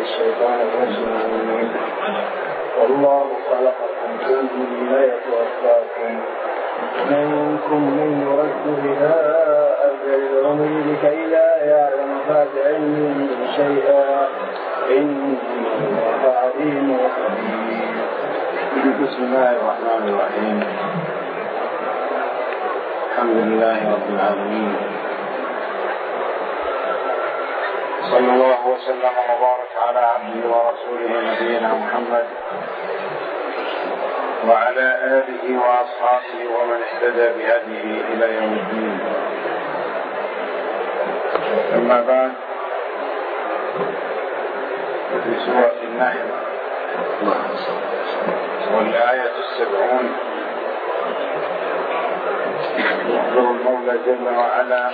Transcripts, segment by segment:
الشيطان الرجيم. والله خلقكم ثم يتوفاكم منكم من يرد إلى أرذل العمر لكي لا يعلم بعد علم شيئا إن الله عليم خبير. بسم الله الرحمن الرحيم. الحمد لله رب العالمين، صلى الله وسلم وبارك على عبده ورسوله نبينا محمد وعلى آله وأصحابه ومن اهتدى بهديه إلى يوم الدين. أما بعد، في سورة النحل والآية 70 يخبر المولى جل وعلا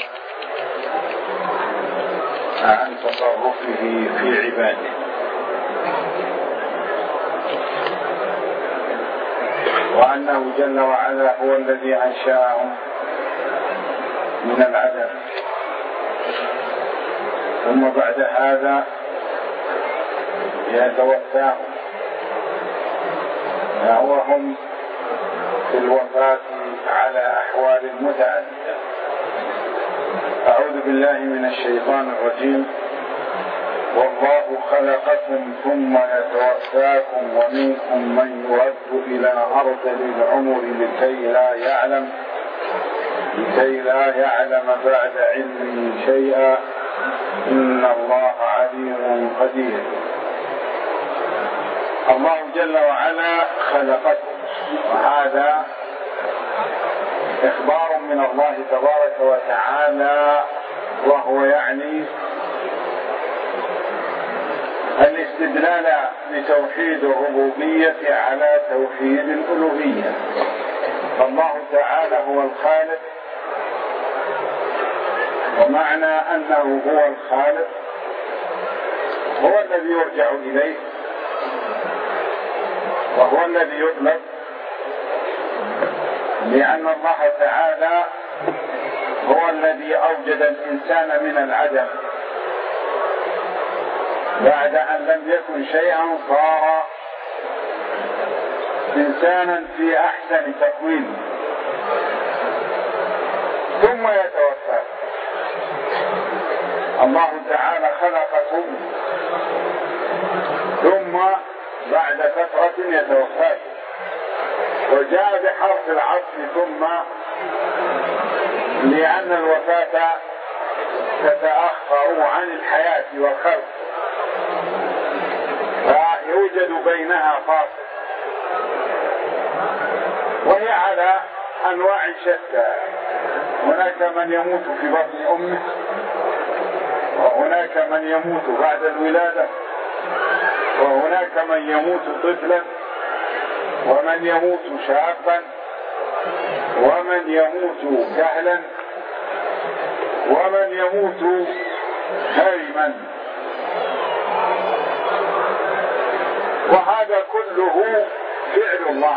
عن تصرفه في عباده، وأنه جل وعلا هو الذي أنشأهم من العدم، ثم بعد هذا يتوفاهم، وهم في الوفاة على أحوال متعددة. أعوذ بالله من الشيطان الرجيم. والله خلقكم ثم يتوفاكم ومنكم من يرد إلى أرذل العمر لكي لا يعلم بعد علم شيئا إن الله عليم قدير. الله جل وعلا خلقكم، وهذا إخبار من الله تبارك وتعالى، وهو يعني الاستدلال بتوحيد الربوبية على توحيد الألوهية. فالله تعالى هو الخالق، ومعنى أنه هو الخالق هو الذي يرجع إليه، وهو الذي يطلب، لأن الله تعالى هو الذي أوجد الإنسان من العدم، بعد أن لم يكن شيئا صار إنسانا في أحسن تقويم، ثم يتوفى. الله تعالى خلقكم ثم بعد فترة يتوفى، وجاء بحرف العطف ثم، لأن الوفاة تتأخر عن الحياة والخلق، فيوجد بينها فاصل، وهي على أنواع شتى. هناك من يموت في بطن أمه، وهناك من يموت بعد الولادة، وهناك من يموت طفلا، ومن يموت شابا، ومن يموت كهلا، ومن يموت هرما. وهذا كله فعل الله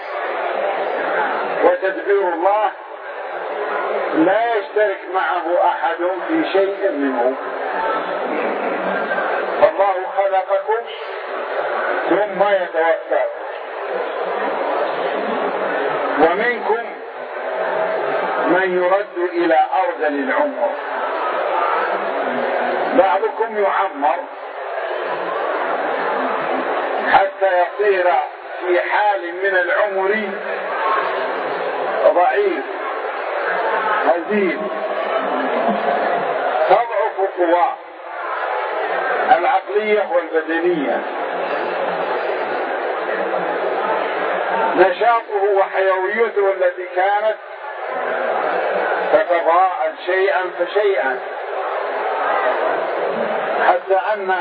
وتدبير الله، لا يشترك معه أحد في شيء منه. فالله خلقكم ثم يتوفاكم، ومنكم من يرد إلى أرذل العمر. بعضكم يعمر حتى يصير في حال من العمر ضعيف هزيل، تضعف قواه العقلية والبدنية، نشاطه وحيويته التي كانت تتضاءل شيئا فشيئا، حتى أن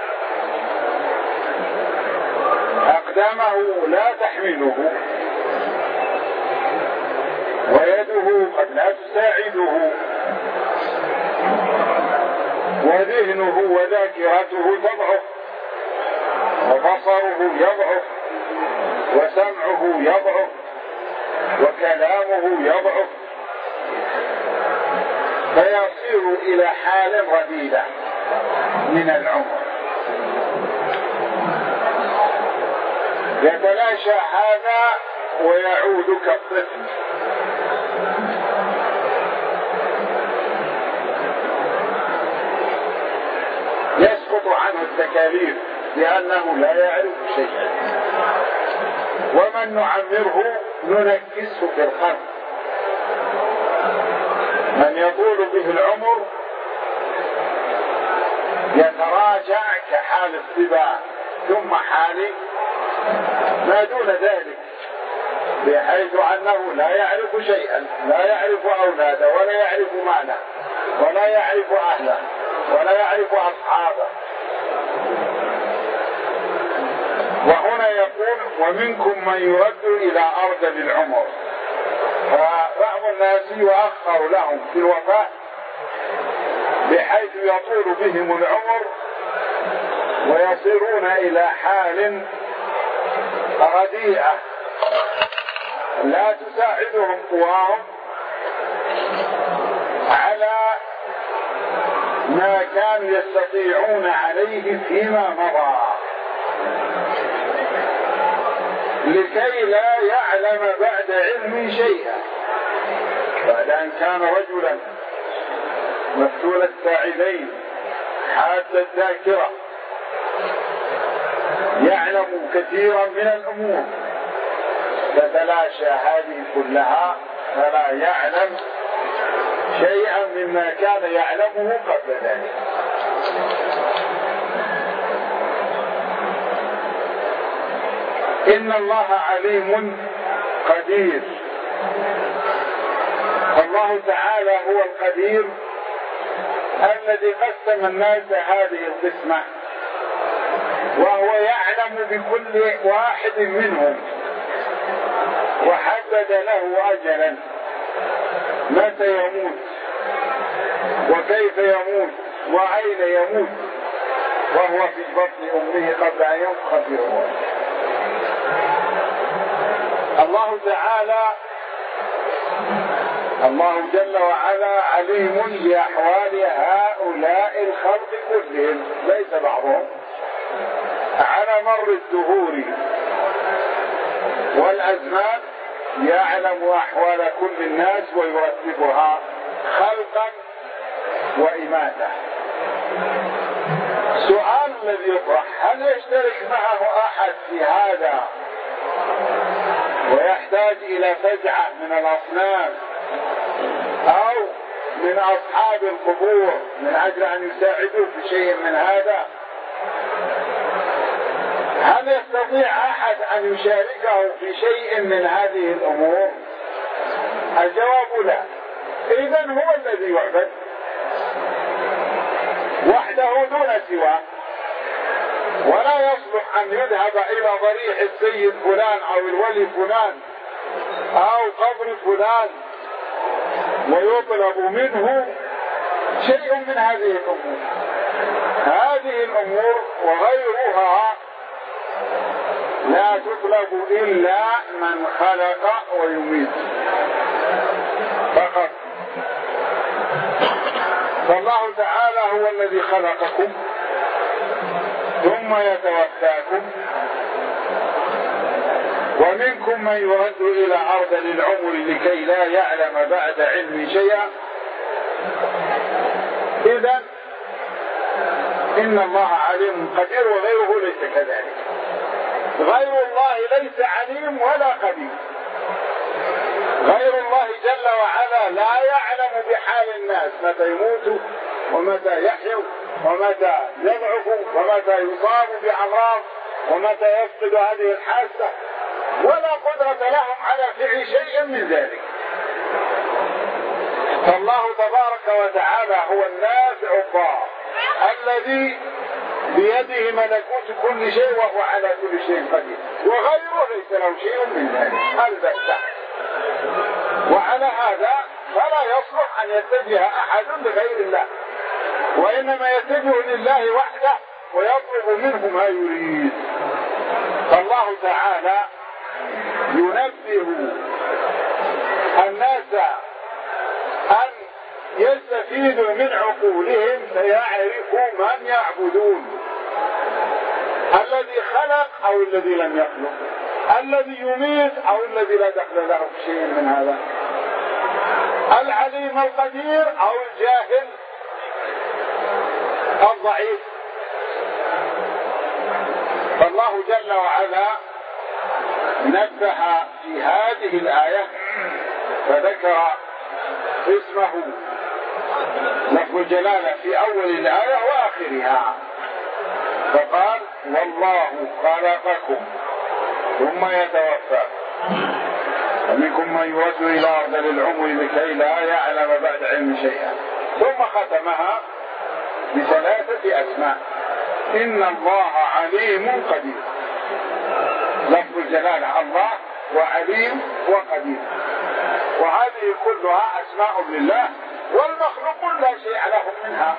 أقدامه لا تحمله، ويده قد لا تساعده، وذهنه وذاكرته تضعف، وبصره يضعف، وسمعه يضعف، وكلامه يضعف، فيصير إلى حال رديدة من العمر. يتلاشى هذا ويعود كالطفل. يسقط عنه التكاليف لأنه لا يعرف شيئا. ومن نعمره ننكسه في الخلق. من يطول به العمر يتراجع كحال الصبا ثم حال ما دون ذلك، بحيث أنه لا يعرف شيئا، لا يعرف أولاده ولا يعرف ماله ولا يعرف أهله ولا يعرف أصحابه. وهنا يقول ومنكم من يرد إلى أرذل العمر. فبعض الناس يؤخر لهم في الوفاة بحيث يطول بهم العمر ويصيرون إلى حال رديئة لا تساعدهم قواهم على ما كانوا يستطيعون عليه فيما مضى، لكي لا يعلم بعد علم شيئا. بعد أن كان رجلا مفتول الساعدين حاد الذاكرة يعلم كثيرا من الأمور، تتلاشى هذه كلها فلا يعلم شيئا مما كان يعلمه قبل ذلك. إن الله عليم قدير. الله تعالى هو القدير الذي قسم الناس هذه القسمة، وهو يعلم بكل واحد منهم وحدد له أجلا متى يموت وكيف يموت وأين يموت وهو في بطن أمه قبل أن ينفخ في روحه. الله جل وعلا عليم بأحوال هؤلاء الخلق كلهم، ليس بعضهم، على مر الدهور والأزمان يعلم أحوال كل الناس ويرتبها خلقا وإماتة. سؤال الذي يطرح: هل يشترك معه أحد في هذا ويحتاج إلى فزعة من الأصنام أو من أصحاب القبور من أجل أن يساعدوه في شيء من هذا؟ هل يستطيع أحد أن يشاركه في شيء من هذه الأمور؟ الجواب لا. إذن هو الذي يعبد وحده دون سواه، ولا يصلح أن يذهب إلى ضريح السيد فلان أو الولي فلان أو قبر فلان ويطلب منه شيء من هذه الأمور. هذه الأمور وغيرها لا تطلب إلا من خلق ويميت فقط. فالله تعالى هو الذي خلقكم ثم يتوفاكم، ومنكم من يرد إلى أرذل العمر لكي لا يعلم بعد علم شيئا. إذن إن الله عليم قدير وغيره ليس كذلك. غير الله ليس عليم ولا قدير. غير الله جل وعلا لا يعلم بحال الناس متى يموتوا ومتى يحيوا ومتى يضعفوا ومتى يصابوا بأمراض ومتى يفقد هذه الحاسة، ولا قدرة لهم على فعل شيء من ذلك. فالله تبارك وتعالى هو النافع الضار الذي بيده ملكوت كل شيء وهو على كل شيء قدير، وغيره ليس له شيء من ذلك البتة. وعلى هذا فلا يصلح أن يتجه أحد لغير الله، وإنما يتجه لله وحده ويطلب منه ما يريد. فالله تعالى ينبه الناس أن يستفيدوا من عقولهم فيعرفوا من يعبدون، أو الذي لم يخلق، الذي يميت أو الذي لا دخل له شيء من هذا، العليم القدير أو الجاهل الضعيف. فالله جل وعلا نبه في هذه الآية فذكر اسمه لفظ الجلالة في أول الآية وآخرها، فقال والله خلقكم ثم يتوفاكم ومنكم من يرد إلى أرض العمر لكي لا يعلم بعد علم شيئا، ثم ختمها بثلاثة أسماء: إن الله عليم قدير. لفظ الجلالة الله وعليم وقدير، وهذه كلها أسماء لله، والمخلوق لا شيء لهم منها،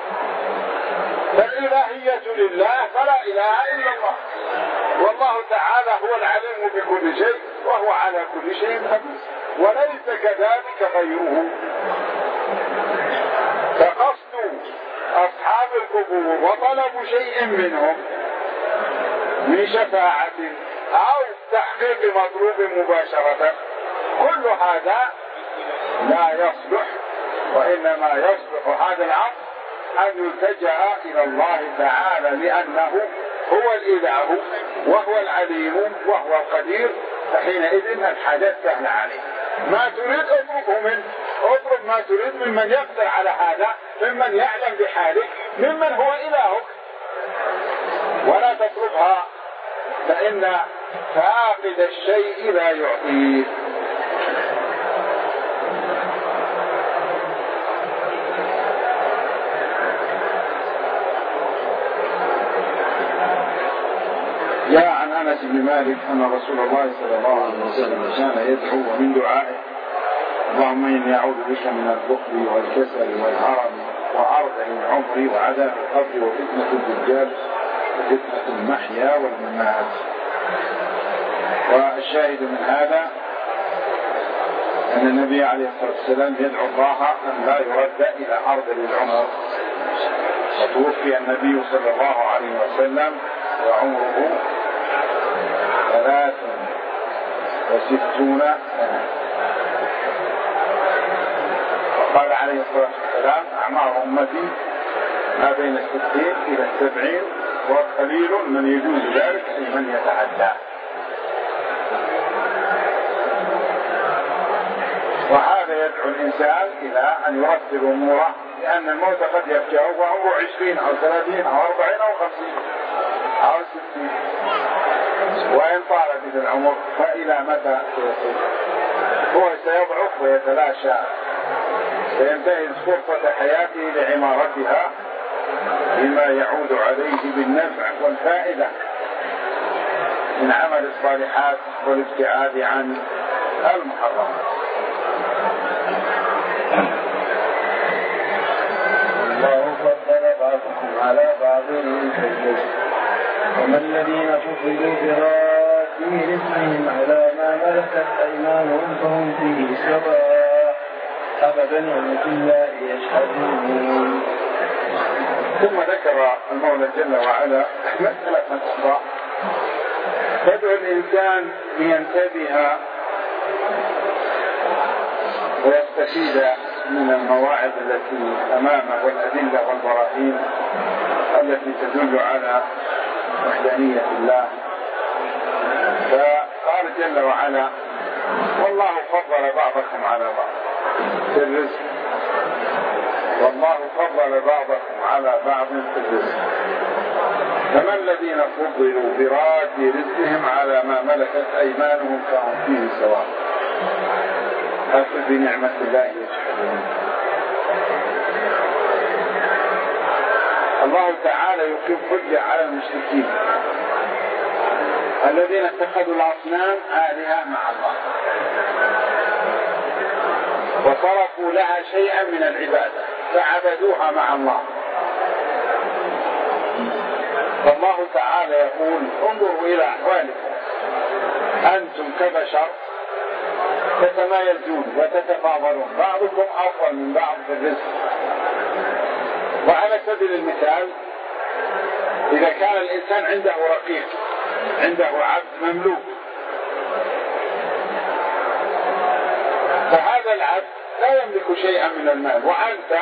فالإلهية لله فلا إله إلا الله، والله تعالى هو العليم بكل شيء وهو على كل شيء قدير، وليس كذلك غيره. فقصد أصحاب القبور وطلب شيء منهم من شفاعة أو تحقيق مطلوب مباشرة، كل هذا لا يصلح، وإنما يصلح هذا الأمر أن يلتجأ إلى الله تعالى، لأنه هو الإله وهو العليم وهو القدير، فحينئذ الحاجة سهلة عليه. ما تريد اطلبه منه، اطلب ما تريد ممن يقدر على هذا، ممن يعلم بحالك، ممن هو إلهك، ولا تطلبها، فإن فاقد الشيء لا يعطيه. جاء عن أنس بن مالك أن رسول الله صلى الله عليه وسلم كان يدعو ومن دعائه: اللهم إني أعوذ بك من البخل والكسل والهرم وأرذل العمر وعذاب القبر وفتنة الدجال وفتنة المحيا والممات. والشاهد من هذا أن النبي عليه الصلاة والسلام يدعو الله أن لا يرد إلى أرذل العمر، وتوفي النبي صلى الله عليه وسلم وعمره 63 سنة، وقال عليه الصلاة والسلام: أعمار أمتي ما بين 60 إلى 70، وقليل من يجوز ذلك أي من يتعدى. وهذا يدعو الإنسان إلى أن يرتب أموره، لأن الموت قد يفجأه وعمره 20 أو 30 أو 40 أو 50 أو 60، وإن طال به العمر فإلى متى سيصير؟ هو سيضعف ويتلاشى، سينتهز فرصة حياته لعمارتها بما يعود عليه بالنفع والفائدة من عمل الصالحات والابتعاد عن المحرمات. الله فضل بعضكم على بعض في الرزق، وما الذين فضلوا براد رزقهم على ما ملكت أيمانهم فهم فيه سواء أبدا الله يشهدون. ثم ذكر المولى جل وعلا مسألة أخرى تدعو الإنسان لينتبه ويستفيد من المواعظ التي أمامه والأدلة والبراهين التي تدل على وحدانية الله. فقال جل وعلا: والله فضل بعضكم على بعض في الرزق، والله فضل بعضكم على بعض في الرزق، فما الذين فضلوا براد رزقهم على ما ملكت أيمانهم فهم فيه سواء بنعمة الله يجحدون. الله تعالى يقيم حجة على المشركين الذين اتخذوا الأصنام آلهة مع الله وصرفوا لها شيئا من العبادة فعبدوها مع الله. فالله تعالى يقول: انظروا إلى أحوالكم، أنتم كبشر تتمايزون وتتفاضلون، بعضكم أفضل من بعض في الرزق. وعلى سبيل المثال، إذا كان الإنسان عنده رقيق عنده عبد مملوك، فهذا العبد لا يملك شيئا من المال، وأنت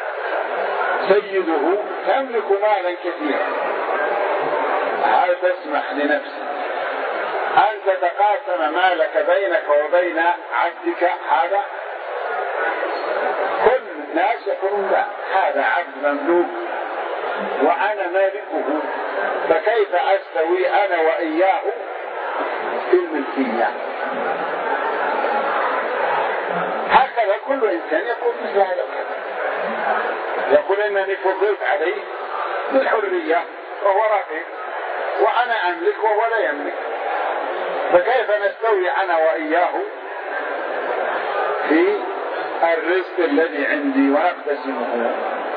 سيده تملك مالا كثيرا، هل تسمح لنفسك أن تتقاسم مالك بينك وبين عبدك هذا؟ كل الناس يقولون لا، هذا عبد مملوك وأنا مالكه، فكيف أستوي أنا وإياه في الملكية؟ هكذا كل إنسان يقول مثل هذا الكلام، يقول إنني فضلت عليه بالحرية وهو رقيق وأنا أملك وهو لا يملك، فكيف نستوي أنا وإياه في الرزق الذي عندي ونقتسمه؟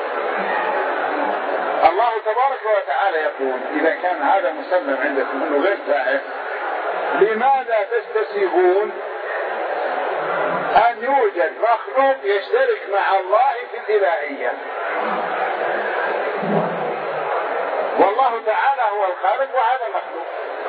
الله تبارك وتعالى يقول إذا كان هذا مسلم عندكم أنه غير سائغ، لماذا تستسيغون أن يوجد مخلوق يشترك مع الله في الإلهية؟ والله تعالى هو الخالق وهذا مخلوق.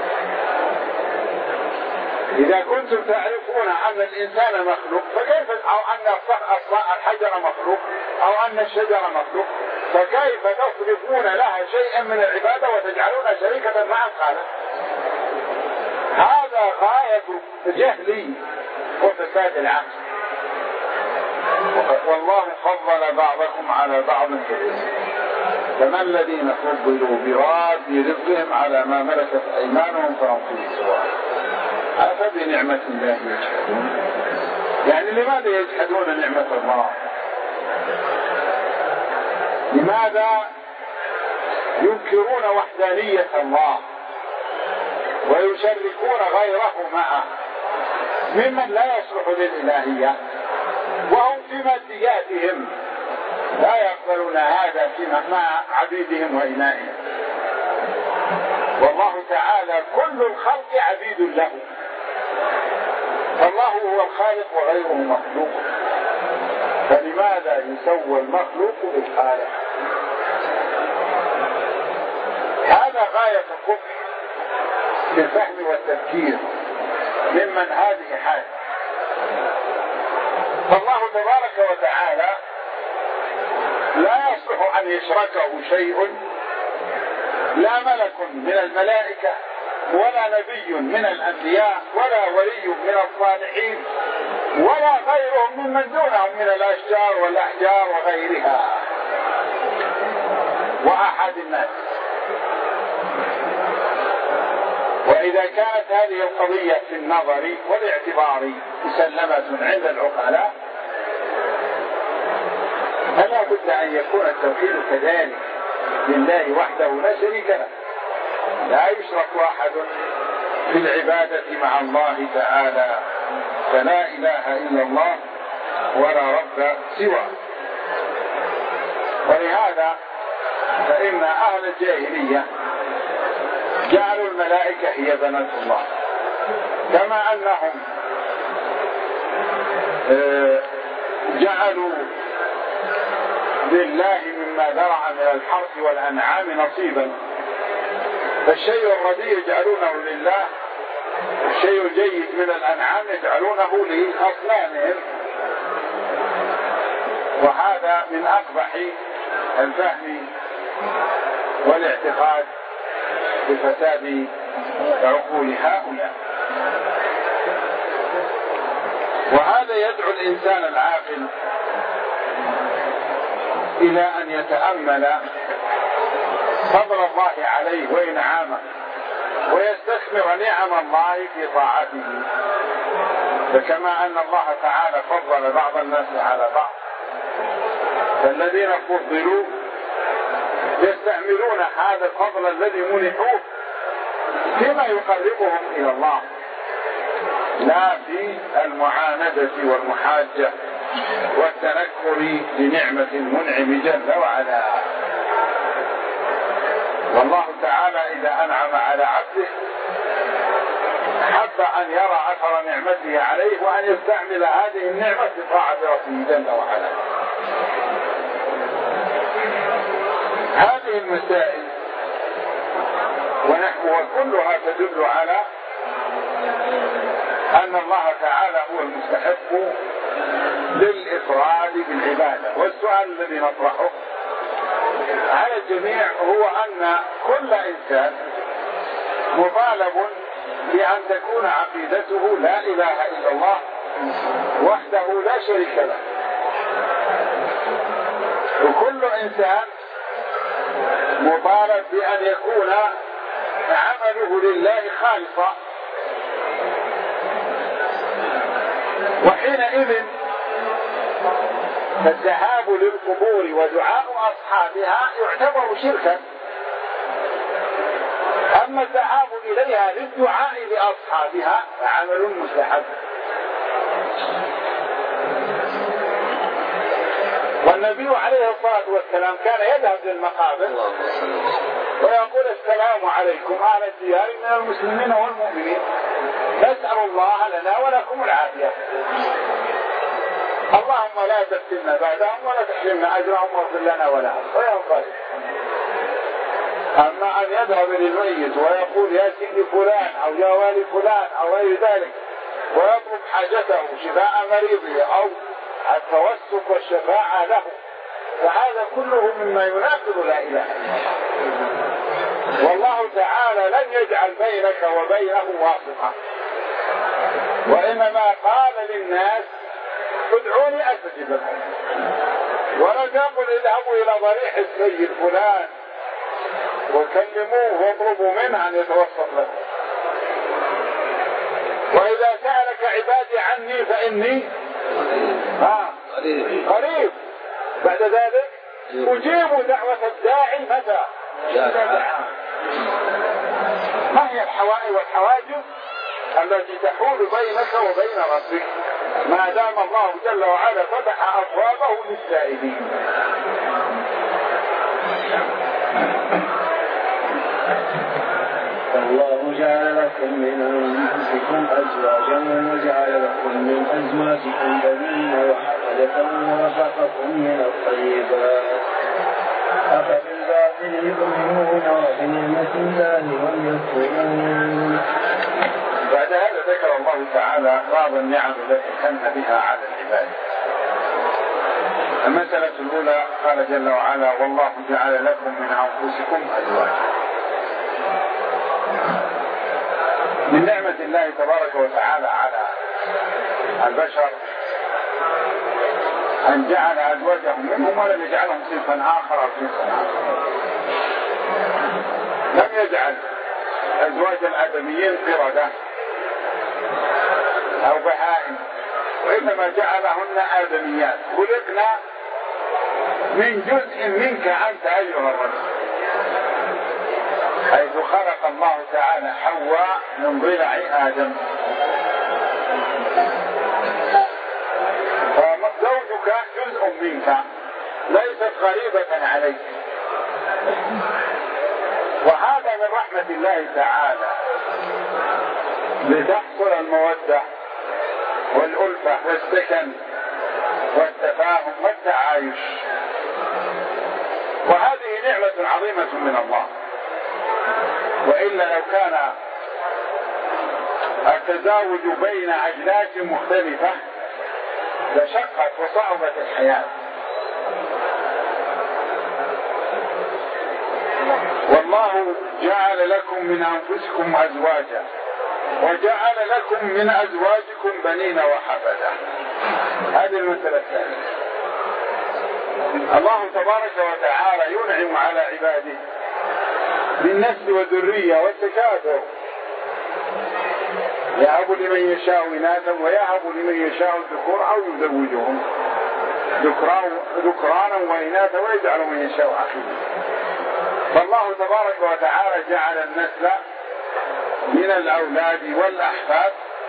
إذا كنتم تعرفون أن الإنسان مخلوق، فكيف أو أن الحجر مخلوق أو أن الشجر مخلوق، فكيف تصرفون لها شيئا من العبادة وتجعلون شريكة مع الخالق؟ هذا غاية جهلي وفساد العقل. والله فضل بعضكم على بعض في الرزق، فما الذين فضلوا براد رزقهم على ما ملكت أيمانهم فهم فيه سواء أفبنعمة الله يجحدون. يعني لماذا يجحدون نعمة الله؟ لماذا ينكرون وحدانية الله ويشركون غيره معه ممن لا يصلح للإلهية، وهم في مادياتهم لا يقبلون هذا مع عبيدهم وإمائهم؟ والله تعالى كل الخلق عبيد له، فالله هو الخالق وغيره مخلوق، فلماذا يسوى المخلوق بالخالق؟ هذا غاية القبح في الفهم والتفكير ممن هذه حال. فالله تبارك وتعالى لا يصلح أن يشركه شيء، لا ملك من الملائكة ولا نبي من الأنبياء ولا ولي من الصالحين ولا غيرهم ممن دونهم من الأشجار والأحجار وغيرها وأحد الناس. وإذا كانت هذه القضية في النظر والاعتبار مسلمة عند العقلاء، فلا بد أن يكون التوحيد كذلك لله وحده لا شريك له، لا يشرك أحد في العبادة مع الله تعالى، فلا إله إلا الله ولا رب سواه. ولهذا فإن أهل الجاهلية جعلوا الملائكة هي بنات الله، كما أنهم جعلوا لله مما ذرع من الحرث والأنعام نصيبا، فالشيء الرديء يجعلونه لله، الشيء الجيد من الأنعام يجعلونه لأصنامهم، وهذا من أقبح الفهم والاعتقاد بفساد عقول هؤلاء. وهذا يدعو الإنسان العاقل إلى أن يتأمل فضل الله عليه وإنعامه ويستثمر نعم الله في طاعته، فكما أن الله تعالى فضل بعض الناس على بعض، فالذين فضلوا يستعملون هذا الفضل الذي منحوه فيما يقربهم إلى الله، لا في المعاندة والمحاجة والتنكر لنعمة المنعم جل وعلا. والله تعالى إذا أنعم على عبده حب أن يرى أثر نعمته عليه وأن يستعمل هذه النعمة في طاعة ربه جل وعلا. هذه المسائل ونحوها كلها تدل على أن الله تعالى هو المستحق للإفراد بالعبادة. والسؤال الذي نطرحه على الجميع هو أن كل إنسان مطالب بأن تكون عقيدته لا إله إلا الله وحده لا شريك له، وكل إنسان مطالب بأن يكون عمله لله خالصا. وحينئذ فالذهاب للقبور ودعاء أصحابها يعتبر شركا. أما الذهاب إليها للدعاء لأصحابها فعمل مستحب. والنبي عليه الصلاة والسلام كان يذهب للمقابر ويقول السلام عليكم أهل الديار من المسلمين والمؤمنين، نسأل الله لنا ولكم العافية، اللهم لا تفتنا بعدهم ولا تحرمنا أجرهم واغفر لنا ولهم وينقل. أما أن يذهب للميت ويقول يا سيدي فلان أو يا والي فلان أو غير ذلك ويطلب حاجته شفاء مريضه أو التوسك والشفاعة له، فهذا كله مما يناقض لا إله إلا الله. والله تعالى لن يجعل بينك وبينه واسطة، وإنما قال للناس ادعوني أستجب لكم، ولم يقل اذهبوا إلى ضريح السيد فلان وكلموه واطلبوا منه أن يتوسط لكم. وإذا سألك عبادي عني فإني قريب، بعد ذلك أجيب دعوة الداعي متى دعا. ما هي الحوائج والحواجز التي تحول بينك وبين ربك ما دام الله جل وعلا فتح أبوابه للسائلين؟ الله جعل لكم من أنفسكم أزواجا وجعل لكم من أزواجكم بنين وحفدة ورزقكم من الطيبات، أفبالباطل يؤمنون وبنعمة الله هم يكفرون. بعد هذا ذكر الله تعالى بعض النعم التي من بها على العباد. المسألة الأولى قال جل وعلا والله جعل لكم من أنفسكم أزواجا. من نعمة الله تبارك وتعالى على البشر أن جعل أزواجهم منهم ولم يجعلهم صنفا آخر أو صنفا آخر. لم يجعل أزواج الآدميين قردة أو بهائم، وإنما جعلهن آدميات خلقنا من جزء منك أنت أيها الرجل، حيث خلق الله تعالى حواء من ضلع آدم، فزوجك جزء منك ليست غريبة عليك. وهذا من رحمة الله تعالى لتحصل المودة والألفة والسكن والتفاهم والتعايش، وهذه نعمة عظيمة من الله. وإلا لو كان التزاوج بين أجناس مختلفة لشقت وصعبت الحياة. والله جعل لكم من أنفسكم أزواجا وجعل لكم من أزواجكم بنين وحفدة. هذه المسألة الثانية. الله تبارك وتعالى ينعم على عباده بالنسل والذرية والتكاثر، يهب لمن يشاء إناثا ويهب لمن يشاء الذكور أو يزوجهم ذكرانا وإناثا ويجعل من يشاء عقيما. فالله تبارك وتعالى جعل النسل من الأولاد والأحفاد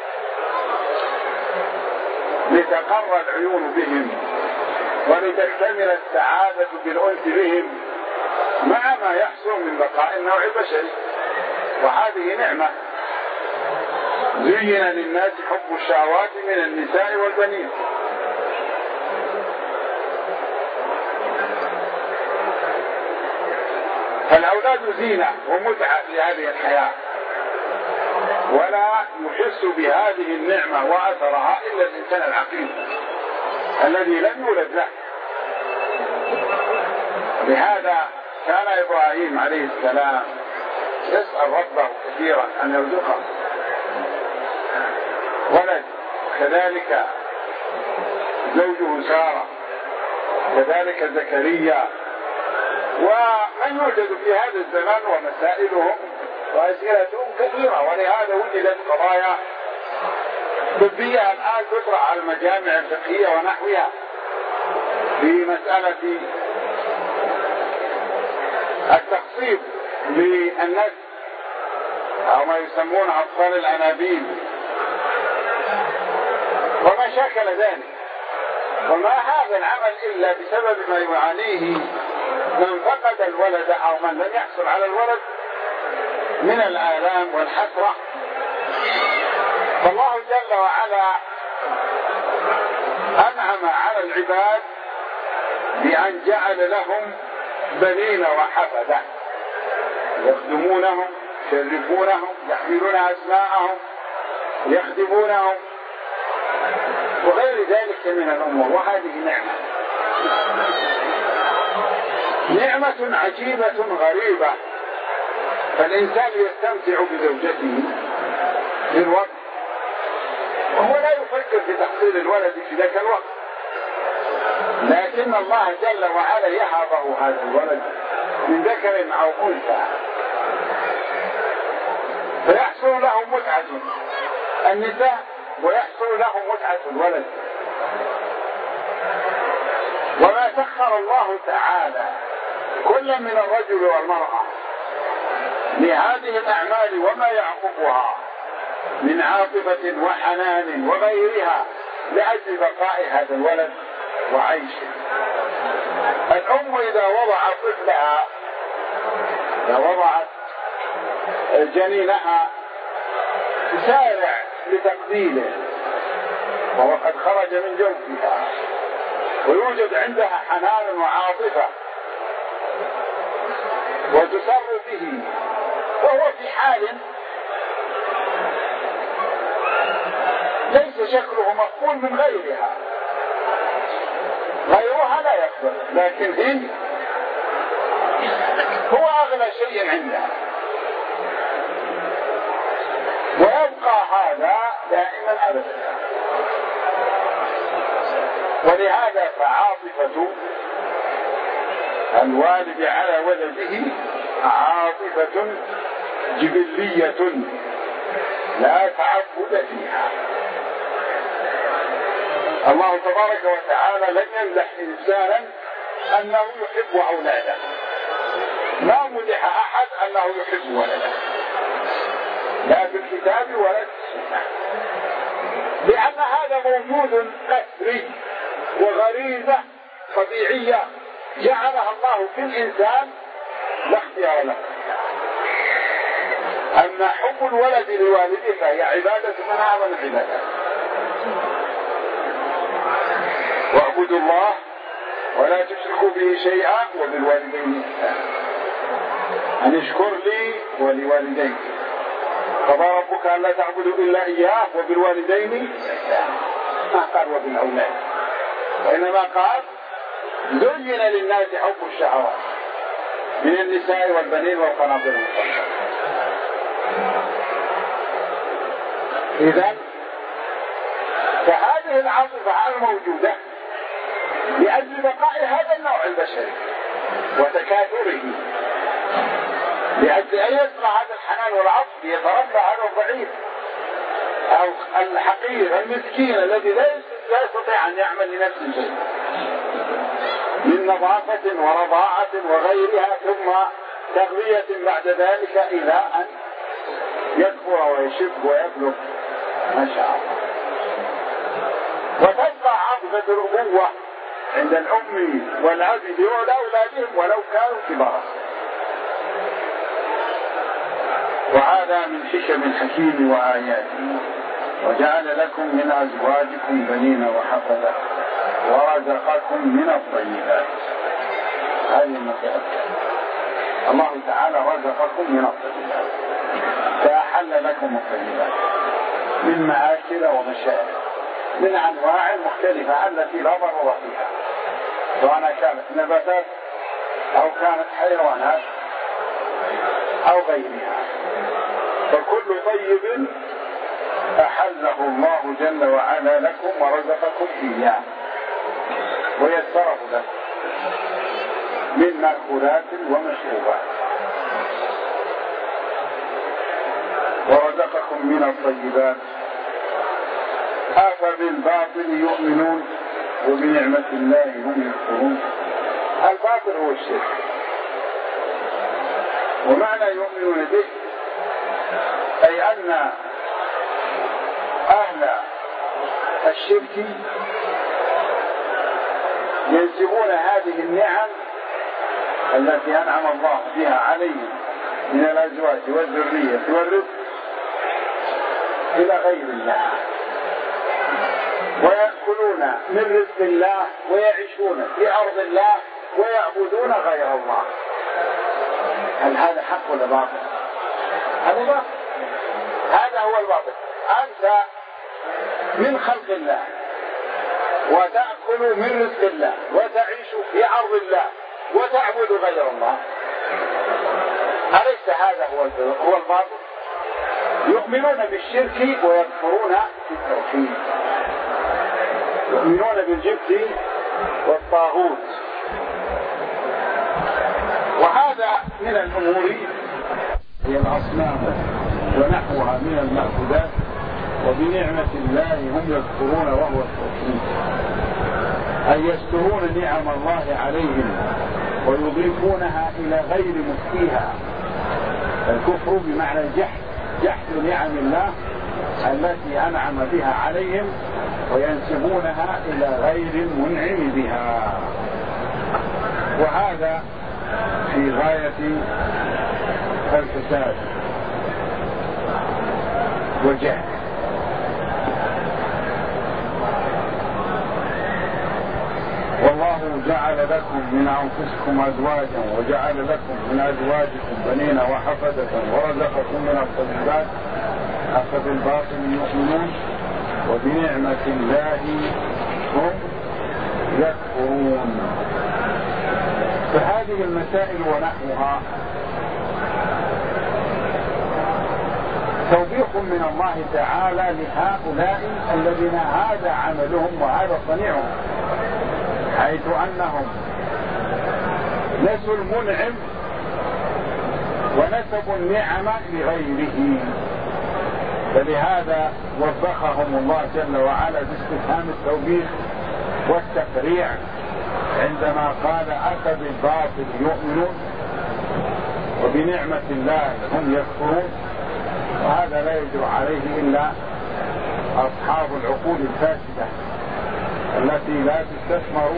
لتقر العيون بهم ولتكتمل السعادة بالأنس بهم مع ما يحصل من بقاء النوع البشري. وهذه نعمة. زين للناس حب الشهوات من النساء والبنين. فالأولاد زينة ومتعة لهذه الحياة، ولا يحس بهذه النعمة وأثرها إلا الإنسان العقيم الذي لم يولد له. لهذا كان إبراهيم عليه السلام يسأل ربه كثيرا أن يرزقه ولد، كذلك زوجه سارة، كذلك زكريا، ومن يوجد في هذا الزمان ومسائلهم وأسئلتهم كثيرة. ولهذا وجدت قضايا طبية الآن تطرح على المجامع الفقهية ونحوها في مسألة التخصيب للنسل أو ما يسمون أطفال الأنابيب وما شاكل ذلك. وما هذا العمل إلا بسبب ما يعانيه من فقد الولد أو من لم يحصل على الولد من الآلام والحسرة. فالله جل وعلا أنعم على العباد بأن جعل لهم بنين وحفدة يخدمونهم، يشرفونهم، يحملون أسماءهم، يخدمونهم وغير ذلك من الأمور. وهذه نعمة عجيبة غريبة. فالإنسان يستمتع بزوجته في الوقت وهو لا يفكر في تحصيل الولد في ذاك الوقت، لكن الله جل وعلا يهبه هذا الولد من ذكر أو أنثى فيحصل له متعة النساء ويحصل له متعة الولد. وما سخر الله تعالى كل من الرجل والمرأة لهذه الأعمال وما يعقبها من عاطفة وحنان وغيرها لأجل بقاء هذا الولد وعيشه. الأم إذا وضعت طفلها، إذا وضعت جنينها تسارع لتقبيله وهو قد خرج من جوفها ويوجد عندها حنان وعاطفة وتسر به، وهو في حال ليس شكله مقبول من غيرها لا يقبل، لكن هي هو أغلى شيء عندها. ويبقى هذا دائما أبدا. ولهذا فعاطفة الوالد على ولده عاطفة جبلية لا تعبد فيها. الله تبارك وتعالى لم يمدح إنسانا أنه يحب أولاده، ما مدح أحد أنه يحب ولده لا في الكتاب ولا في السنة، لأن هذا موجود قسري وغريزة طبيعية جعلها الله في الإنسان لا اختيار له. أما حب الولد لوالده فهي عبادة من أعظم العبادات. واعبدوا الله ولا تشركوا به شيئا وبالوالدين إحسانا أن اشكر لي ولوالديك. قضى ربك أن لا تعبدوا إلا إياه وبالوالدين إحسانا، ما قال وبالأولاد، وإنما قال زين للناس حب الشهوات من النساء والبنين والقناطير المقنطرة. إذن فهذه العاطفة الموجودة لأجل بقاء هذا النوع البشري وتكاثره، لأجل أن يسمع هذا الحنان والعطف يتربى هذا الضعيف أو الحقير المسكين الذي لا يستطيع أن يعمل لنفسه شيء من نظافة ورضاعة وغيرها، ثم تغذية بعد ذلك إلى أن يكبر ويشب ويبلغ ما شاء الله. وتبقى عاطفة الأبوة عند الأم والأب لأولادهم ولو كانوا كبارا. وهذا من حكم الحكيم وآياته. وجعل لكم من أزواجكم بنين وحفدة ورزقكم من الطيبات. هذه المسألة الله تعالى رزقكم من الطيبات فأحل لكم الطيبات من مآكل ومشارب من أنواع مختلفة التي لا ضرر فيها، سواء كانت نباتات أو كانت حيوانات أو غيرها، فكل طيب أحله الله جل وعلا لكم ورزقكم إياه ويسره لكم من مأكولات ومشروبات، ورزقكم من الطيبات. أفبالباطل يؤمنون وبنعمة الله هم يكفرون. الباطل هو الشرك، ومعنى يؤمنون به أي أن أهل الشرك ينسبون هذه النعم التي أنعم الله بها عليهم من الأزواج والذرية والرزق إلى غير الله، ويأكلون من رزق الله ويعيشون في أرض الله ويعبدون غير الله. هل هذا حق ولا باطل؟ هذا باطل، هذا هو الباطل. أنت من خلق الله وتأكل من رزق الله وتعيش في أرض الله وتعبد غير الله، أليس هذا هو الباطل؟ يؤمنون بالشرك ويكفرون بالتوحيد، يؤمنون بالجبت والطاغوت. وهذا من الأمور هي الأصنام ونحوها من المأكولات، وبنعمة الله هم يكفرون وهو التوحيد، أي يسترون نعم الله عليهم ويضيفونها إلى غير مفتيها. الكفر بمعنى جحد نعم الله التي أنعم بها عليهم وينسبونها إلى غير المنعم بها، وهذا في غاية الفساد والجهل. والله جعل لكم من أنفسكم أزواجا وجعل لكم من أزواجكم بنين وحفدة ورزقكم من الطيبات أفبالباطل يؤمنون وبنعمة الله هم يكفرون. فهذه المسائل ونحوها توبيخ من الله تعالى لهؤلاء الذين هذا عملهم وهذا صنيعهم، حيث أنهم نسوا المنعم ونسبوا النعم لغيره. فلهذا وبخهم الله جل وعلا باستفهام التوبيخ والتفريع عندما قال أفبالباطل يؤمنون وبنعمة الله هم يكفرون. وهذا لا يجرؤ عليه إلا أصحاب العقول الفاسدة التي لا تستثمر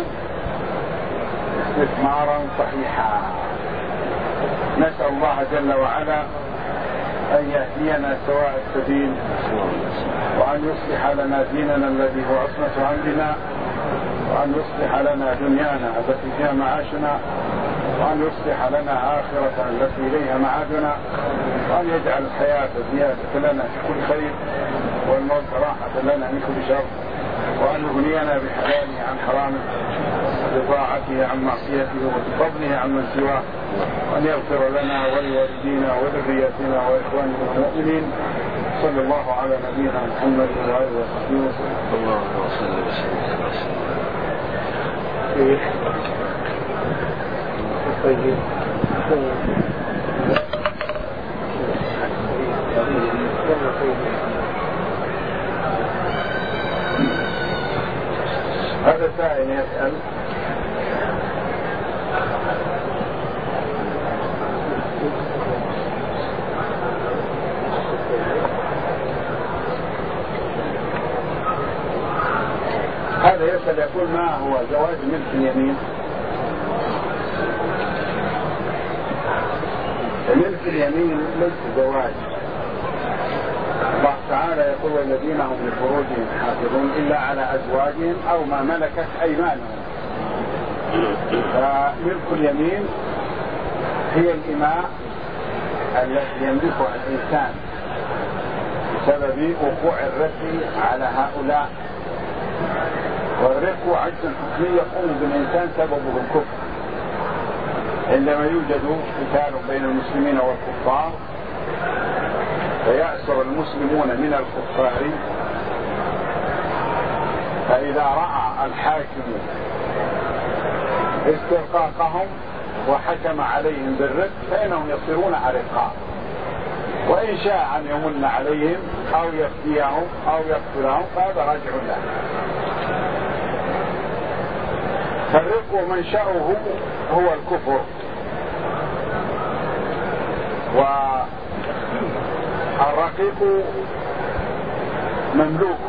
استثمارا صحيحا. نسأل الله جل وعلا أن يهدينا سواء السبيل، وأن يصلح لنا ديننا الذي هو عصمة أمرنا، وأن يصلح لنا دنيانا التي فيها معاشنا، وأن يصلح لنا آخرة التي إليها معادنا، وأن يجعل الحياة زيادة لنا في كل خير والموت راحة لنا من كل شر، وأن يغنينا بحلاله عن حرامه بطاعته عن معصيته وبفضله عن من سواه، وأن يغفر لنا ولوالدينا وذرياتنا وإخواننا المؤمنين. صلى الله على نبينا محمد وآله وصحبه وسلم. اللهم صل وسلم هذا سائل يسأل: هذا يسأل يقول: ما هو زواج ملك اليمين؟ ملك اليمين ليس زواج. الله تعالى يقول: والذين هم لفروجهم حافظون إلا على أزواجهم أو ما ملكت أيمانهم. فملك اليمين هي الإماء التي يملكها الإنسان بسبب وقوع الرق على هؤلاء. والرق عجز حكمي يقوم بالإنسان سببه الكفر. عندما يوجد قتال بين المسلمين والكفار فيأسر المسلمون من الكفار، فإذا رأى الحاكم استرقاقهم وحكم عليهم بالرق فإنهم يصيرون أرقاء، وإن شاء أن يمن عليهم أو يفتيهم أو يقتلهم فهذا راجع له. فالرق منشأه هو الكفر، والرقيق مملوك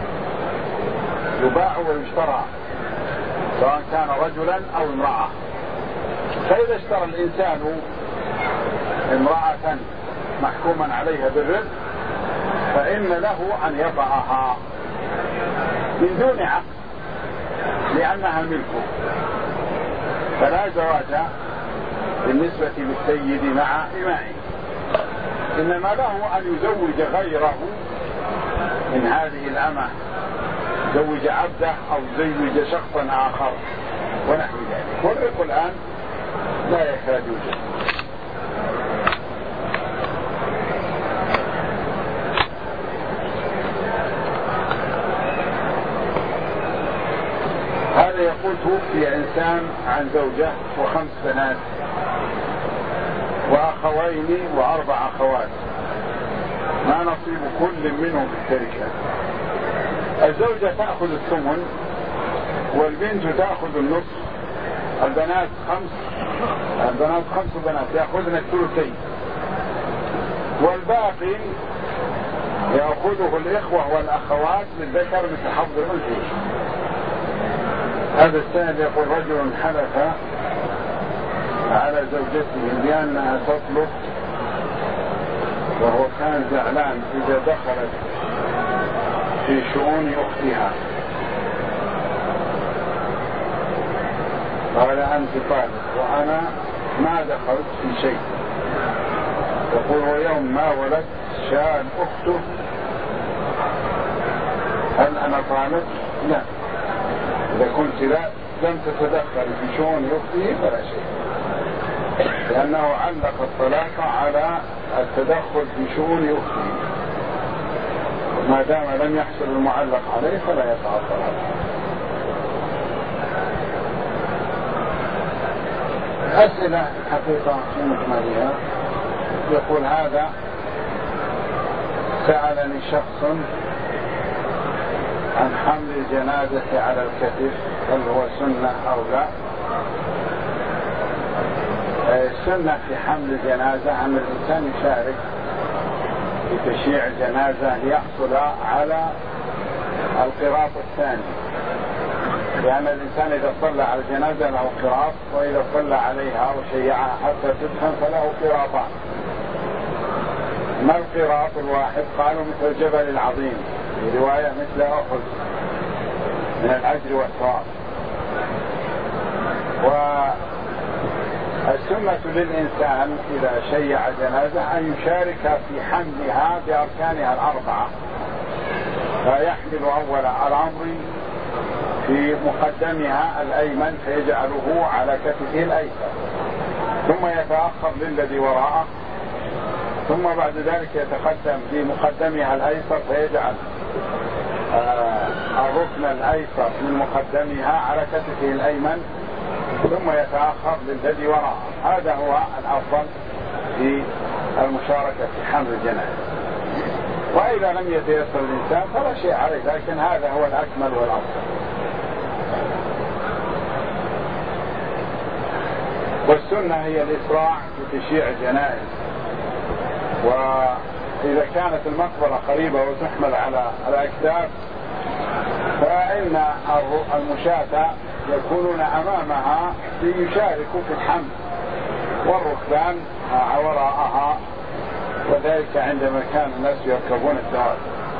يباع ويشترى سواء كان رجلا أو امرأة. فإذا اشترى الإنسان امرأة محكوما عليها بالرق فإن له أن يطأها من دون عقد لأنها ملكه، فلا زواج بالنسبة للسيد مع إمائه، إنما له أن يزوج غيره من هذه الأمة، يزوج عبده أو يزوج شخصا آخر ونحو ذلك. والرق الآن لا يكاد يوجد. هذا يقول توفي إنسان عن زوجة و5 بنات وأخوين و4 أخوات، ما نصيب كل منهم في التركة؟ الزوجة تأخذ الثمن والبنت تأخذ النصف، البنات 5 بنات يأخذن الثلثين، والباقي يأخذه الإخوة والأخوات للذكر مثل حظ الأنثيين. هذا السائل يقول رجل حلف على زوجته بأنها تطلق وهو كان زعلان إذا دخلت في شؤون أختها، قال أنت طالق وأنا ما دخلت في شيء. يقول ويوم ما ولدت شاء أخته هل أنا طالق؟ لا، إذا كنت لم تتدخل في شؤون أخته فلا شيء، لأنه علق الطلاق على التدخل في شؤون أخته، ما دام لم يحصل المعلق عليه فلا يقع الطلاق. أسئلة حقيقة في مجملها. يقول هذا سألني شخص عن حمل الجنازة على الكتف هل هو سنة أو لا؟ السنة في حمل الجنازة أن الإنسان يشارك في تشييع الجنازة ليحصل على القراط الثاني، لأن الإنسان إذا صلى على الجنازة له قراط، وإذا صلى عليها أو شيعها حتى تدفن فله قراطان. ما القراط الواحد؟ قالوا مثل الجبل العظيم، في رواية مثل أحد من الأجر والثواب. والسنة للإنسان إذا شيع جنازة أن يشارك في حملها بأركانها ال4، فيحمل أول الأمر في مقدمها الأيمن فيجعله على كتفه الأيسر، ثم يتأخر للذي وراءه، ثم بعد ذلك يتقدم في مقدمها الأيسر فيجعل الركن الأيسر من مقدمها على كتفه الأيمن، ثم يتأخر للذي وراءه. هذا هو الأفضل في المشاركة في حمل الجنازة. وإذا لم يتيسر الإنسان فلا شيء عليه، لكن هذا هو الأكمل والأفضل. والسنة هي الإسراع في تشييع الجنائز، وإذا كانت المقبرة قريبة وتحمل على الأكتاف فإن المشاة يكونون أمامها ليشاركوا في الحمل، والركبان وراءها، وذلك عندما كان الناس يركبون الدواب.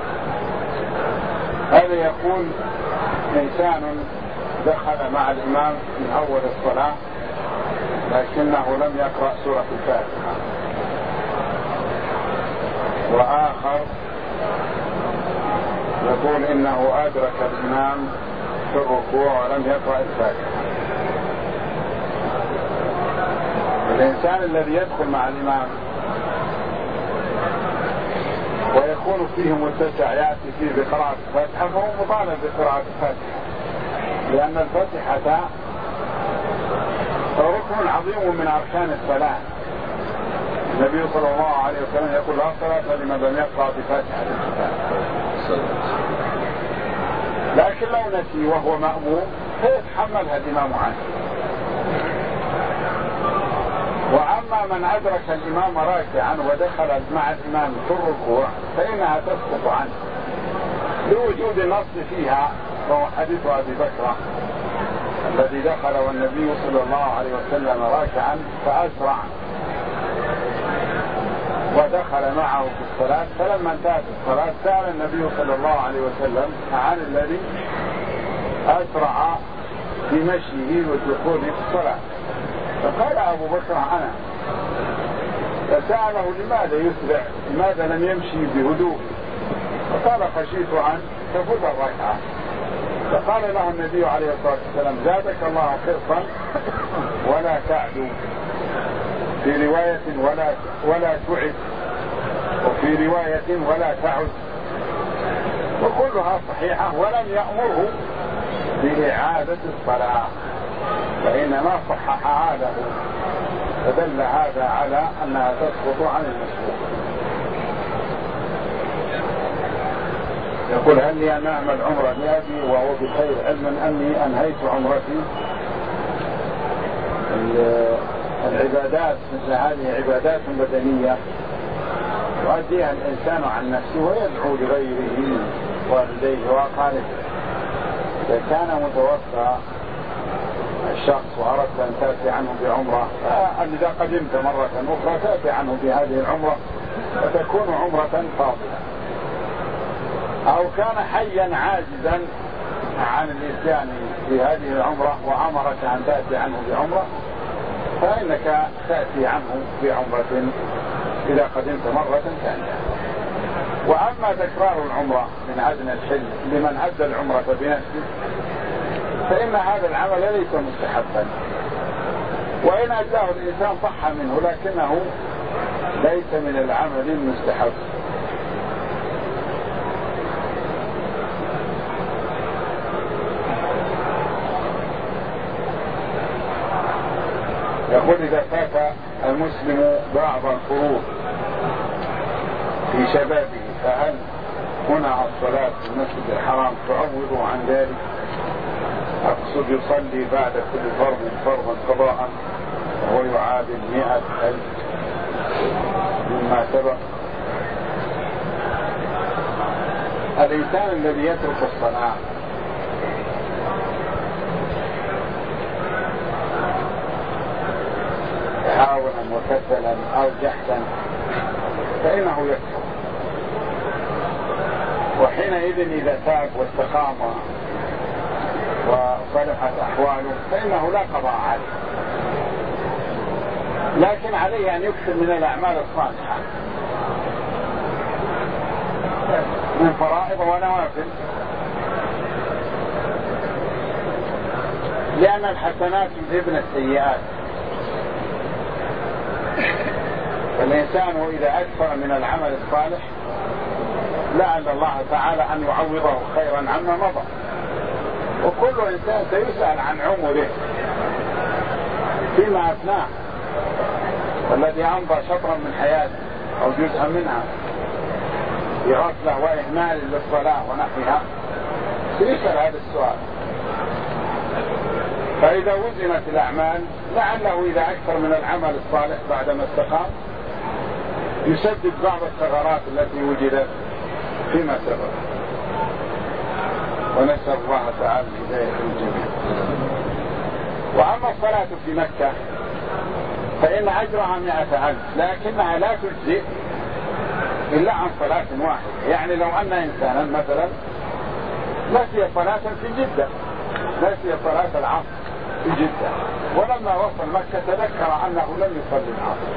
هذا يقول إنسان دخل مع الإمام من أول الصلاة لكنه لم يقرأ سورة الفاتحة، وآخر يقول إنه أدرك الإمام في الركوع ولم يقرأ الفاتحة. الإنسان الذي يدخل مع الإمام ويكون فيه متسع يأتي فيه بقراءة الفاتحة فهو مطالب بقراءة الفاتحة، لأن الفاتحة ركن عظيم من أركان الصلاة. النبي صلى الله عليه وسلم يقول لا صلاة لمن لم يقرأ بفاتحة الكتاب. لكن لو نسي وهو مأموم فيتحملها الإمام عنه. وأما من أدرك الإمام راكعا ودخل مع الإمام في الركوع فإنها تسقط عنه لوجود النص فيها، وهو حديث أبي بكر الذي دخل والنبي صلى الله عليه وسلم راكعا فأسرع ودخل معه في الصلاة، فلما انتهت الصلاة سأل النبي صلى الله عليه وسلم عن الذي أسرع في مشيه ودخوله في الصلاة، فقال أبو بكر أنا. فسأله لماذا يسرع، لماذا لم يمشي بهدوء، فقال خشيت أن تفوت الركعة. فقال له النبي عليه الصلاة والسلام زادك الله حرصا ولا تعدو، في رواية ولا تعد، وفي رواية ولا تعد، وكلها صحيحة، ولم يأمره بإعادة الصلاة فإنما صححها له، فدل هذا على أنها تسقط عن المسبوق. يقول هل لي أن أعمل عمرة لأبي وهو بخير، علما أني أنهيت عمرتي؟ العبادات مثل هذه عبادات بدنية يؤديها الإنسان عن نفسه ويدعو لغيره والديه وأقاربه. إذا كان متوفى الشخص وأردت أن تأتي عنه بعمرة، فإذا قدمت مرة أخرى تأتي عنه بهذه العمرة وتكون عمرة فاضلة. أو كان حيا عاجزا عن الإتيان في هذه العمرة وأمرك أن تأتي عنه بعمرة، فإنك تأتي عنه بعمرة إذا قدمت مرة ثانية. وأما تكرار العمرة من أدنى الحل لمن أدى العمرة بنفسه فإن هذا العمل ليس مستحبا، وإن أداه الإنسان صح منه، لكنه ليس من العمل المستحب. يقول إذا فات المسلم بعض الفروض في شبابه فهل هنا الصلاة في المسجد الحرام تعوض عن ذلك؟ أقصد يصلي بعد كل فرض قضاء وهو يعادل 100,000 مما سبق. الإنسان الذي يترك الصلاة تهاونا وكسلا أو جحدا فإنه يكفر، وحينئذ إذا تاب واستقام وصلحت أحواله فإنه لا قضاء عليه، لكن عليه أن يكثر من الأعمال الصالحة من فرائض ونوافل، لأن الحسنات يذهبن السيئات. فالإنسان إذا أكثر من العمل الصالح لعل الله تعالى أن يعوضه خيرا عما مضى. وكل إنسان سيسأل عن عمره فيما أثناه، والذي أمضى شطرا من حياته أو جزءا منها بغفلة وإهمال للصلاة ونحوها سيسأل هذا السؤال. فإذا وزنت الأعمال لعله إذا أكثر من العمل الصالح بعدما استقام يسدد بعض الثغرات التي وجدت فيما سبق، ونسأل الله تعالى الهداية للجميع. وأما الصلاة في مكة فإن أجرها 100,000، لكنها لا تجزئ إلا عن صلاة واحدة. يعني لو أن إنسانا مثلا نسي صلاة في جدة، نسي صلاة العصر في جدة، ولما وصل مكة تذكر أنه لم يصلي العصر،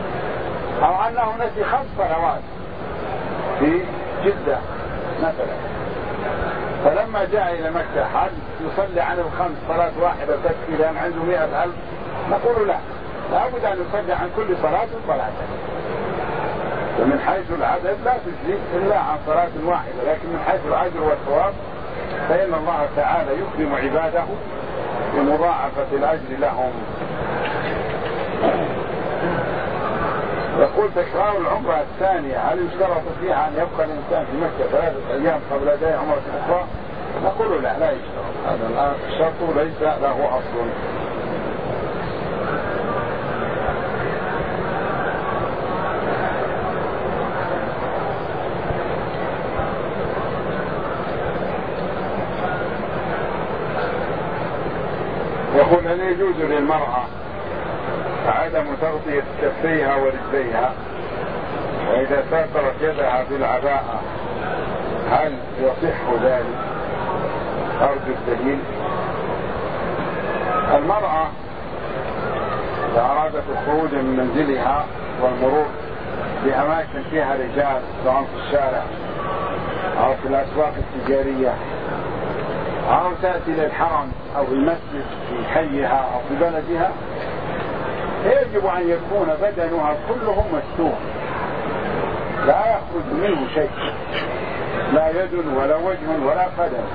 أو أنه نسي 5 صلوات في جدة مثلا، فلما جاء إلى مكة هل يصلي عن الخمس صلاة واحدة تكفي لأن عنده 100,000؟ نقول لا، لابد أن يصلي عن كل صلاة صلاة. ومن حيث العدد لا تجزي إلا عن صلاة واحدة، لكن من حيث الأجر والثواب فإن الله تعالى يكرم عباده بمضاعفة الأجر لهم. يقول تكرار العمرة الثانية هل يشترط فيها أن يبقى الإنسان في مكة 3 أيام قبل أداء عمرة أخرى؟ نقول لا يشترط، هذا الشرط ليس له أصل. يقول هل يجوز للمرأة عدم تغطية كفيها ورجليها، وإذا سافرت يدها بالعباءة هل يصح ذلك؟ أرجو الدليل. المرأة إذا أرادت الخروج من منزلها والمرور بأماكن فيها رجال سواء في الشارع أو في الأسواق التجارية أو تأتي للحرم أو المسجد في حيها أو في بلدها، يجب أن يكون بدنها كله مستور لا يخرج منه شيء، لا يد ولا وجه ولا قدم.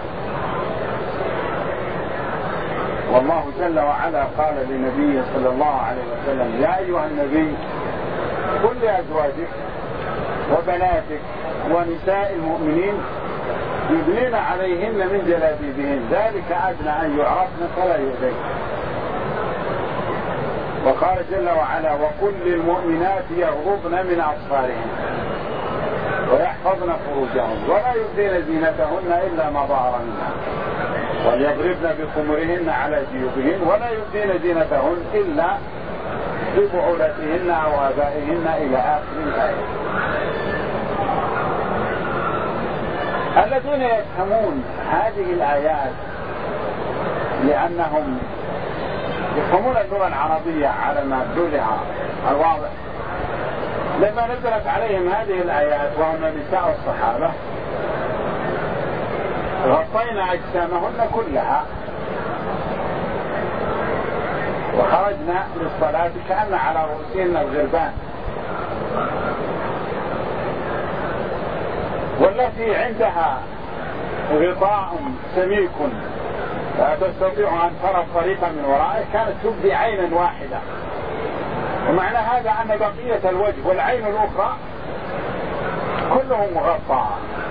والله جل وعلا قال لنبيه صلى الله عليه وسلم يا أيها النبي قل لأزواجك وبناتك ونساء المؤمنين يدنين عليهن من جلابيبهن ذلك أدنى أن يعرفن فلا يؤذين. وقال جل وعلا وقل للمؤمنات يغضضن من أبصارهن ويحفظن فروجهن ولا يبدين زينتهن إلا ما ظهر منها وليضربن بخمرهن على جيوبهن ولا يبدين زينتهن إلا ببعولتهن أو آبائهن إلى آخر الآية. الذين يفهمون هذه الآيات لأنهم يفهمون اللغة العربية على مدلولها الواضح، لما نزلت عليهم هذه الآيات وهم نساء الصحابة غطينا أجسامهن كلها وخرجنا للصلاة كأن على رؤوسهن الغربان، والتي عندها غطاء سميك لا تستطيع أن ترى الطريق من ورائه كانت تبدي عينا واحدة، ومعنى هذا أن بقية الوجه والعين الأخرى كلهم مغطى.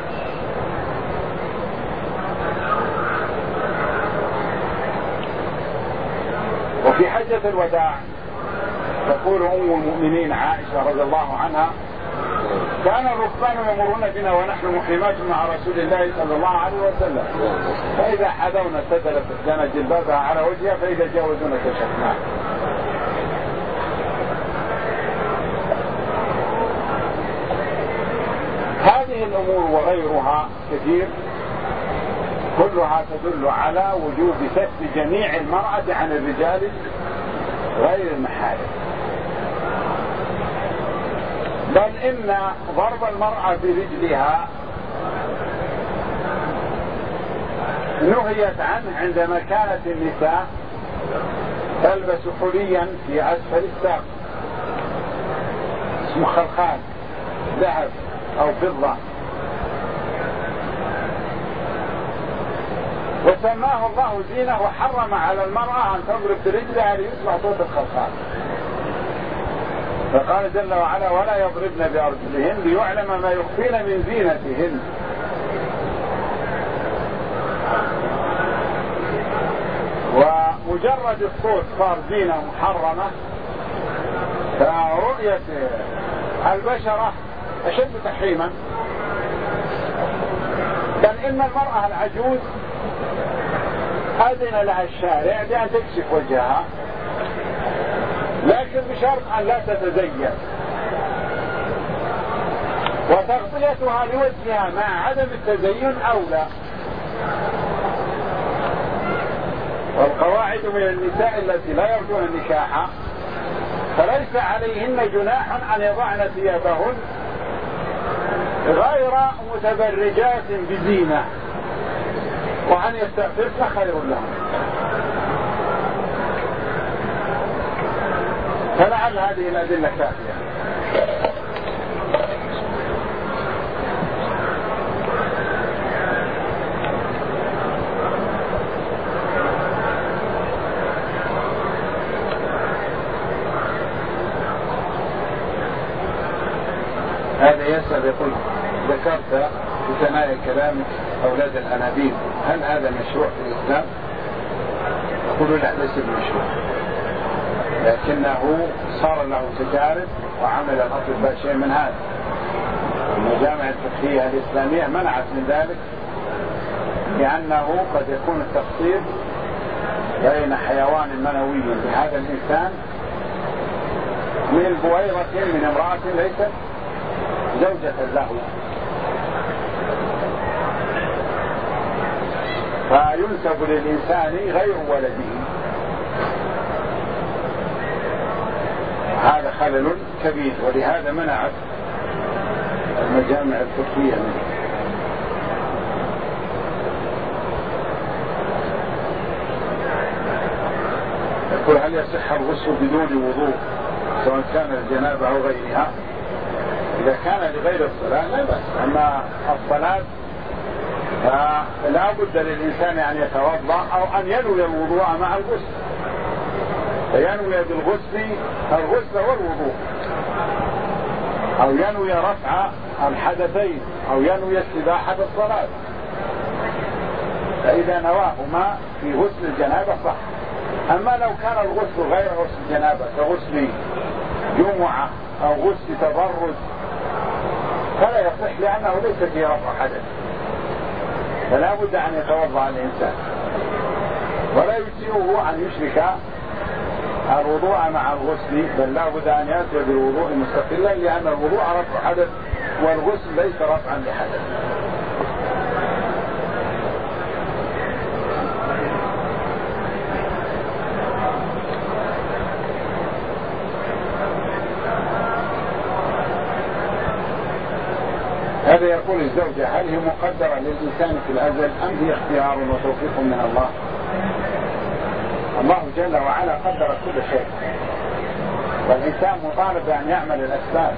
وفي حجة الوداع تقول أم المؤمنين عائشة رضي الله عنها كان الركبان يمرون بنا ونحن محرمات مع رسول الله صلى الله عليه وسلم فإذا حذونا سدلت لنا جلبابها على وجهها فإذا جاوزونا كشفناها. هذه الأمور وغيرها كثير كلها تدل على وجوب ستر جميع المرأة عن الرجال غير المحارم، بل إن ضرب المرأة برجلها نهيت عنه عندما كانت النساء تلبس حليا في أسفل الساق اسمه خلخال ذهب أو فضة، وسماه الله زينة وحرم على المرأة أن تضرب برجلها ليسمع صوت الخلخال، فقال جل وعلا ولا يضربن بأرجلهن ليعلم ما يخفين من زينتهن. ومجرد الصوت صار زينة محرمة، فرؤية البشرة أشد تحريما، بل إن المرأة العجوز أذن لها الشارع بأن تكشف وجهها لكن بشرط أن لا تتزين، وتغطيتها لوجهها مع عدم التزين أولى. والقواعد من النساء التي لا يرجون النكاح فليس عليهن جناح أن يضعن ثيابهن غير متبرجات بزينة، وأن يستغفرن خير لهم. فلعل هذه الأدلة كافية. هذا يسأل يقول ذكرت في ثنايا كلامك أولاد الأنابيب، هل هذا مشروع في الإسلام؟ يقول لا، ليس بمشروع، لكنه صار له تجارب وعمل الأطباء شيء من هذا. المجامع الفقهية الإسلامية منعت من ذلك، لأنه قد يكون التفصيل بين حيوان منوي بهذا الإنسان من بويضة من امرأة ليست زوجة له، فينسب للإنسان غير ولده. هذا خلل كبير، ولهذا منعت المجامع الفقهية منه. يقول هل يصح الغسل بدون وضوء سواء كان الجنابة أو غيرها؟ إذا كان لغير الصلاة لا بأس، أما الصلاة فلا بد للإنسان أن يتوضأ أو أن ينوي الوضوء مع الغسل، فينوي بالغسل الغسل والوضوء، أو ينوي رفع الحدثين، أو ينوي استباحة الصلاة. فإذا نواهما في غسل الجنابة صح. أما لو كان الغسل غير غسل الجنابة كغسل جمعة أو غسل تبرد فلا يصح، لأنه ليس فيه رفع حدث، فلا بد أن يتوضأ الإنسان، ولا يجزئه أن يشرك الوضوء مع الغسل، بل لا بد أن يأتي بالوضوء مستقلا، لأن الوضوء رفع حدث والغسل ليس رفعا لحدث. هذا يقول الزوجة هل هي مقدرة للإنسان في الأزل أم هي اختيار وتوفيق من الله؟ الله جل وعلا قدر كل شيء، والإنسان مطالب بأن يعمل الأسباب.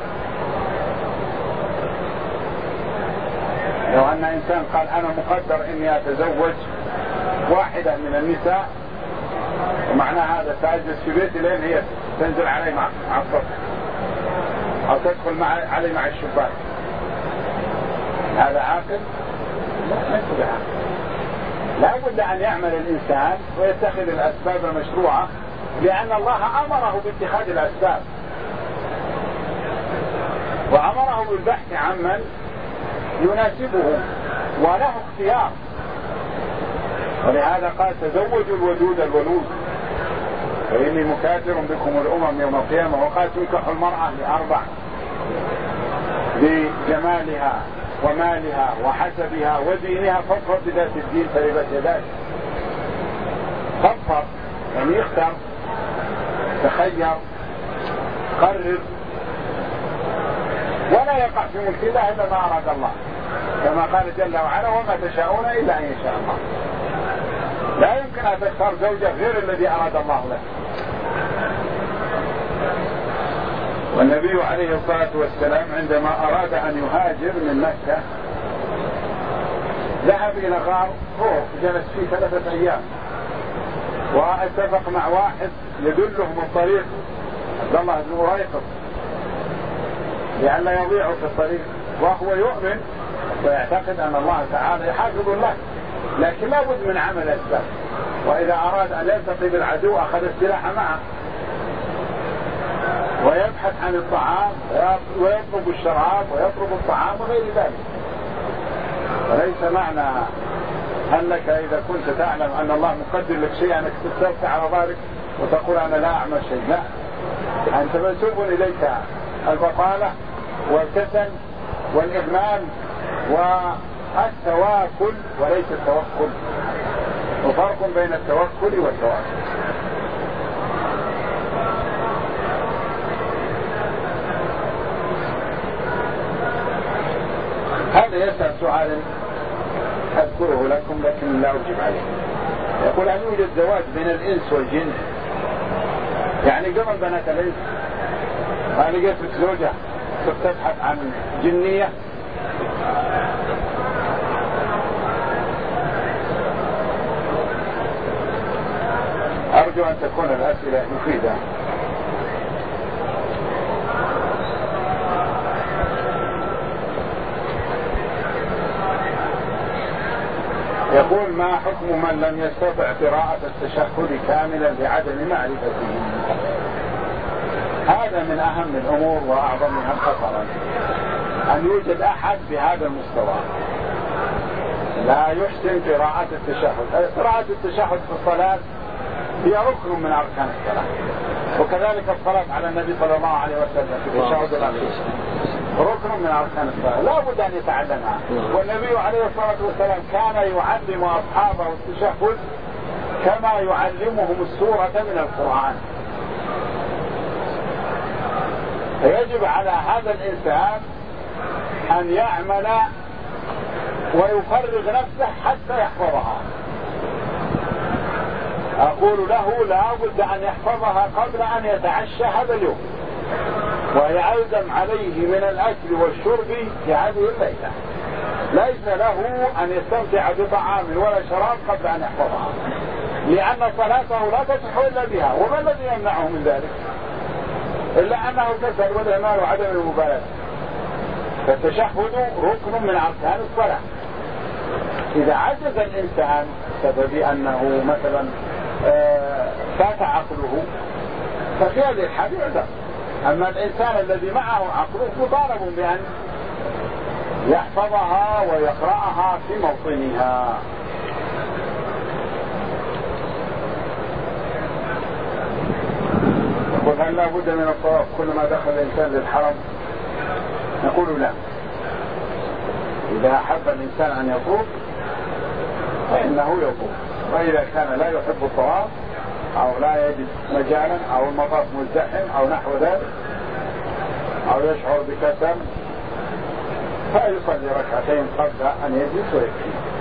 لو أن إنسان قال أنا مقدر إني أتزوج واحدة من النساء، ومعنى هذا سأجلس في بيتي لين هي تنزل علي مع الصف أو تدخل علي مع الشباك، هذا عاقل؟ لا، ليس بعاقل. لا بد أن يعمل الإنسان ويتخذ الأسباب المشروعة، لأن الله أمره باتخاذ الأسباب، وأمره بالبحث عمن يناسبه وله اختيار. ولهذا قال تزوجوا الودود الولود فإني مكاثر بكم الأمم يوم القيامة. وقال تنكح المرأة لأربع: بجمالها ومالها وحسبها ودينها، فاظفر بذات الدين تربت يداك. فاظفر يعني اختر، تخير، قرر، ولا يقع في ملك الله إلا ما أراد الله، كما قال جل وعلا وما تشاءون إلا أن يشاء الله. لا يمكن أن تختار زوجة غير الذي أراد الله له. والنبي عليه الصلاة والسلام عندما أراد أن يهاجر من مكة ذهب إلى غار طور جلس فيه 3 أيام، واتفق مع واحد يدلهم الطريق، عبد الله بن أريقط، لئلا يضيعوا في الطريق، وهو يؤمن ويعتقد أن الله تعالى يحافظ له، لكن لا بد من عمل أسباب. وإذا أراد أن يلتقي بالعدو أخذ السلاح معه ويبحث عن الطعام ويطلب الشراب ويطلب الطعام وغير ذلك. وليس معنى أنك إذا كنت تعلم أن الله مقدر لك شيء أنك تستوفى على ظهرك وتقول أنا لا أعمل شيء، لا، أنت منسوب إليك البطالة والكسل والإهمال والتواكل وليس التوكل، وفرق بين التوكل والتواكل. هذا يسأل سؤال أذكره لكم لكن لا أجيب عليه. يقول هل يوجد زواج بين الإنس والجن؟ يعني قبل بنات الإنس ما لقيت لك زوجة تبحث عن جنية؟ أرجو أن تكون الأسئلة مفيدة. يقول ما حكم من لم يستطع قراءة التشهد كاملا لعدم معرفته؟ هذا من أهم الأمور وأعظمها خطرا، أن يوجد أحد بهذا المستوى لا يحسن قراءة التشهد. قراءة التشهد في الصلاة هي ركن من أركان الصلاة، وكذلك الصلاة على النبي صلى الله عليه وسلم في التشهد الأخير ركن من أركان الصلاة لا بد أن يتعلمها. والنبي عليه الصلاة والسلام كان يعلم أصحابه التشهد كما يعلمهم السورة من القرآن. فيجب على هذا الإنسان أن يعمل ويفرغ نفسه حتى يحفظها. أقول له لا بد أن يحفظها قبل أن يتعشى هذا اليوم، ويعزم عليه من الأكل والشرب في هذه الليلة. ليس له أن يستمتع بطعام ولا شراب قبل أن يحفظها، لأن صلاته لا تصح إلا بها. وما الذي يمنعه من ذلك إلا أنه الكسل والإهمال وعدم المبالاة. فالتشهد ركن من أركان الصلاة. إذا عجز الإنسان بسبب أنه مثلا فات عقله ففي هذه الحال يعذر. أما الإنسان الذي معه عقله مطالب بأن يحفظها ويقرأها في موطنها. يقول هل لا بد من الطواف كلما دخل الإنسان للحرم؟ نقول لا. إذا أحب الإنسان أن يطوف فإنه يطوف، وإذا كان لا يحب الطواف أو لا يجد مجالا أو المطاف مزدحم أو نحو ذلك أو يشعر بكسل فيصلي ركعتين قبل أن يجلس ويكفي.